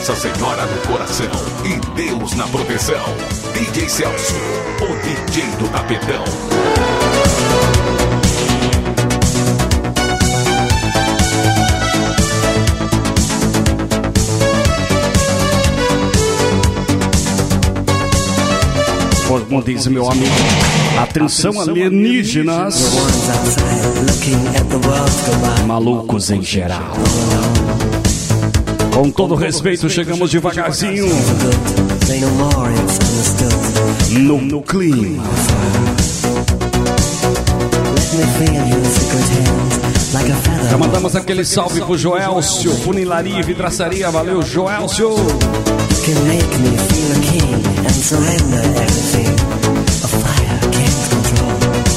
Nossa Senhora no coração e Deus na proteção. DJ Celso, o DJ do tapetão. Como diz meu amigo, atenção alienígenas, malucos em geral. Com todo respeito, chegamos devagarzinho no clima. Já mandamos aquele salve pro Joelcio, Funilaria e Vidraçaria. Valeu, Joelcio. Can make me feel a king and surrender everything. A fire can't control.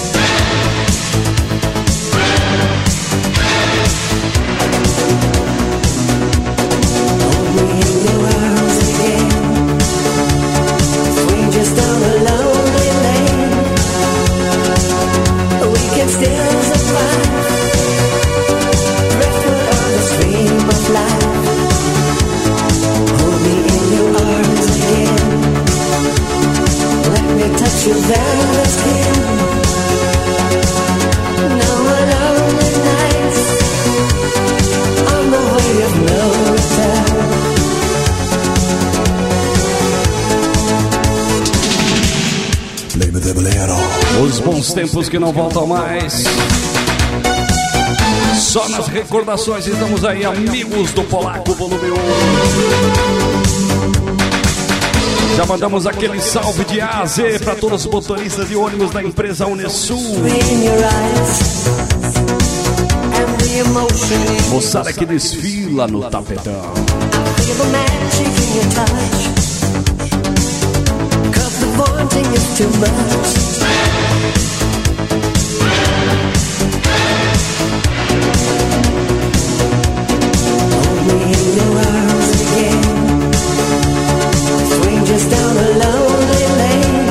Hold me in your arms again. Strangers down a lonely lane. We can still survive. Driftwood on the stream of life. Hold me in your arms again. Let me touch your velvet skin. Now and only nights on the way of no return. Os bons tempos que não voltam mais. Só nas recordações estamos aí, amigos do Polaco Volume 1. Já mandamos aquele salve de A a Z para todos os motoristas de ônibus da empresa Unesul. Moçada que desfila no tapetão. Just down a lonely lane,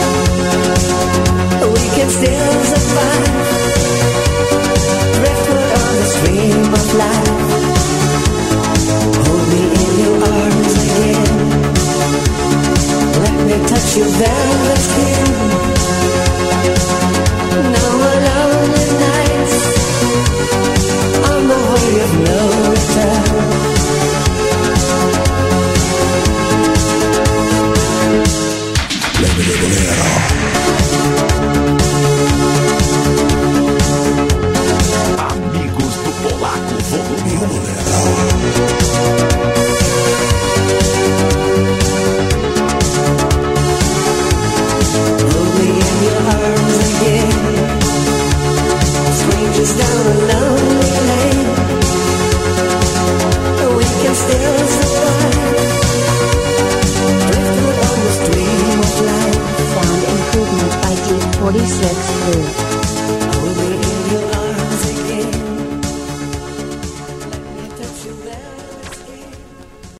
we can still survive. Driftwood on the stream of life. Hold me in your arms again. Let me touch your velvet